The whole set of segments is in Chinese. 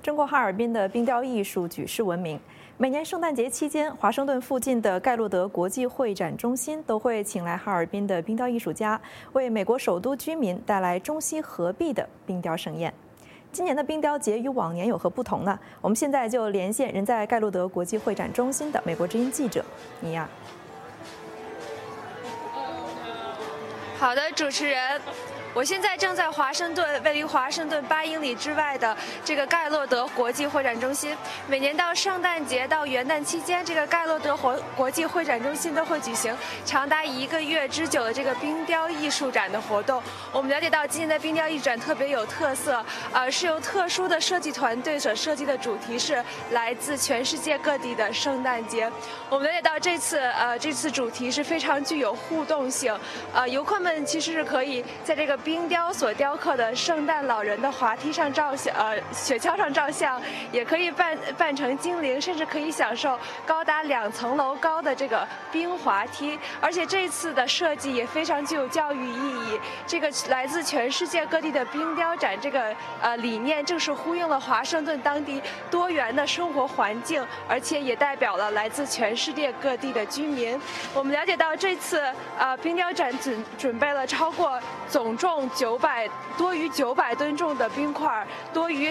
中国哈尔滨的冰雕艺术举世闻名。每年圣诞节期间，华盛顿附近的盖洛德国际会展中心都会请来哈尔滨的冰雕艺术家，为美国首都居民带来中西合璧的冰雕盛宴。今年的冰雕节与往年有何不同呢？我们现在就连线人在盖洛德国际会展中心的美国之音记者尼亚。 好的，主持人。我现在正在华盛顿，位于华盛顿8英里之外的这个盖洛德国际会展中心。每年到圣诞节到元旦期间，这个盖洛德国际会展中心都会举行长达1个月之久的这个冰雕艺术展的活动。我们了解到，今年的冰雕艺术展特别有特色，是由特殊的设计团队所设计的主题是来自全世界各地的圣诞节。我们了解到这次主题是非常具有互动性，游客们其实是可以在这个冰雕所雕刻的圣诞老人的滑梯上照相，雪橇上照相，也可以扮成精灵，甚至可以享受高达2层楼高的这个冰滑梯。而且这次的设计也非常具有教育意义。这个来自全世界各地的冰雕展，这个理念正是呼应了华盛顿当地多元的生活环境，而且也代表了来自全世界各地的居民。我们了解到这次冰雕展准备了超过总重多于900吨重的冰块，多于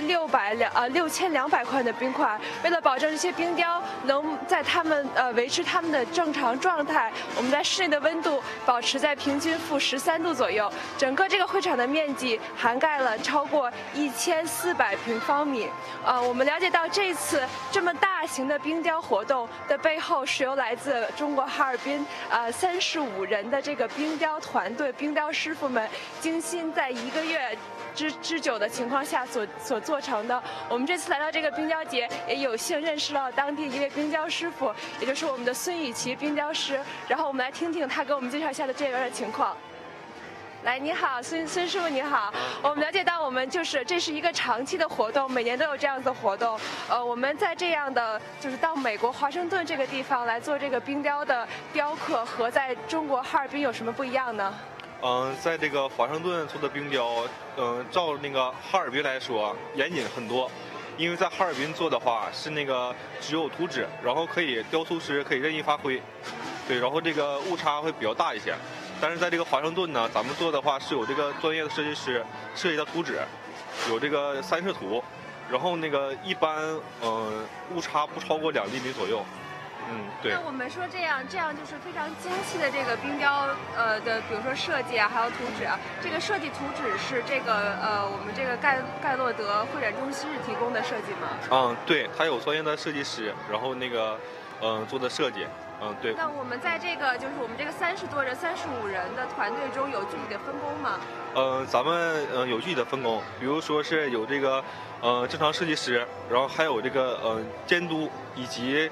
6200块的冰块。为了保证这些冰雕能在维持它们的正常状态，我们在室内的温度保持在平均-13度左右。整个这个会场的面积涵盖了超过1400平方米。我们了解到这次这么大型的冰雕活动的背后，是由来自中国哈尔滨35人的这个冰雕团队、冰雕师傅们精心在1个月之久的情况下所做成的。我们这次来到这个冰雕节，也有幸认识到当地一位冰雕师傅，也就是我们的孙雨琦冰雕师。然后我们来听听他给我们介绍一下这边的情况。来，你好，孙师傅，你好。我们了解到，这是一个长期的活动，每年都有这样子的活动。我们在这样的到美国华盛顿这个地方来做这个冰雕的雕刻，和在中国哈尔滨有什么不一样呢？ 在这个华盛顿做的冰雕，照那个哈尔滨来说严谨很多，因为在哈尔滨做的话是那个只有图纸，然后雕塑师可以任意发挥，对，然后这个误差会比较大一些。但是在这个华盛顿呢，咱们做的话是有这个专业的设计师设计的图纸，有这个3视图，然后那个一般误差不超过2厘米左右。对。 那我们说这样就是非常精细的这个冰雕的，比如说设计啊，还有图纸啊。这个设计图纸是这个我们这个盖洛德会展中心是提供的设计吗？ 对，他有专业的设计师，然后那个做的设计。对。 那我们在这个我们这个30多人、35人的团队中有具体的分工吗？ 咱们有具体的分工，比如说是有这个正常设计师，然后还有这个监督，以及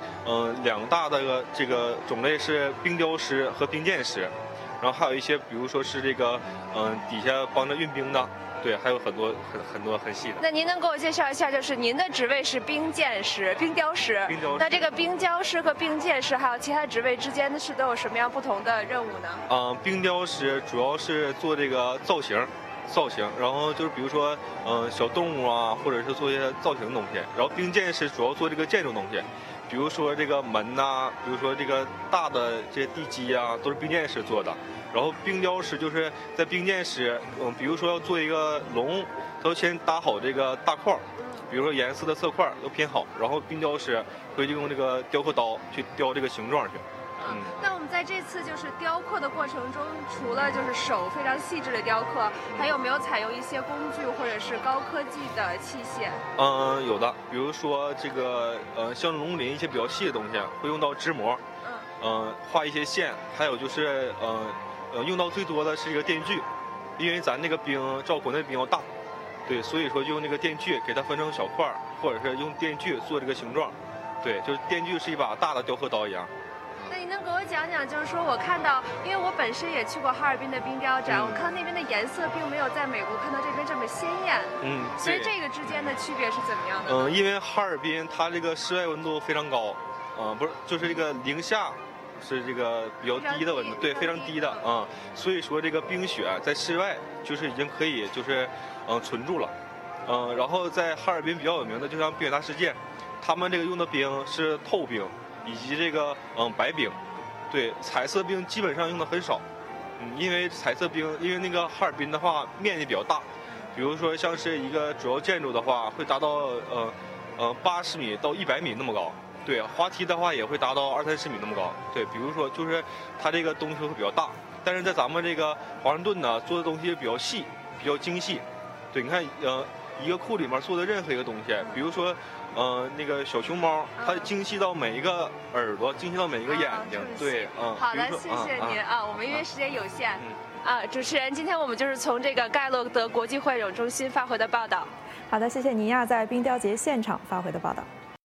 2大的这个种类是冰雕师和冰鉴师，然后还有一些比如说是这个底下帮着运冰的。对，还有很多很细的。 那您能给我介绍一下，您的职位是冰鉴师、冰雕师。那这个冰雕师和冰鉴师还有其他职位之间都有什么样不同的任务呢？ 冰雕师主要是做这个造型，然后比如说小动物啊，或者是做一些造型的东西。然后冰鉴师主要做这个建筑东西，比如说这个门呐，比如说这个大的这些地基啊，都是冰鉴师做的。然后冰雕师就是在冰鉴师，比如说要做一个龙，他要先搭好这个大块，比如说颜色的色块要拼好，然后冰雕师会用这个雕刻刀去雕这个形状去。 那我们在这次雕刻的过程中，除了手非常细致的雕刻，还有没有采用一些工具或者是高科技的器械？ 有的，比如说这个像龙鳞一些比较细的东西，会用到织模，画一些线，还有用到最多的是一个电锯，因为咱那个冰照国内冰要大，对，所以说就用那个电锯给它分成小块，或者是用电锯做这个形状，对，电锯是一把大的雕刻刀一样。 那你能给我讲讲，我看到，因为我本身也去过哈尔滨的冰雕展，我看到那边的颜色并没有在美国看到这边这么鲜艳，所以这个之间的区别是怎么样的？ 因为哈尔滨它这个室外温度非常高，不是，就是这个零下。是这个比较低的温度，对，非常低的所以说这个冰雪在室外已经可以存住了， 然后在哈尔滨比较有名的，就像冰雪大世界，他们这个用的冰是透冰，以及这个白冰，对，彩色冰基本上用的很少。因为彩色冰，因为那个哈尔滨的话面积比较大，比如说像是一个主要建筑的话，会达到80米到100米那么高。对，滑梯的话也会达到20-30米那么高。对，比如说就是它这个东西会比较大，但是在咱们这个华盛顿呢，做的东西比较细，比较精细。对，你看一个库里面做的任何一个东西，比如说那个小熊猫，它精细到每一个耳朵，精细到每一个眼睛。对， 好的，谢谢您啊，我们因为时间有限。主持人，今天我们就是从这个盖洛德国际会展中心发回的报道。 好的，谢谢尼亚在冰雕节现场发回的报道。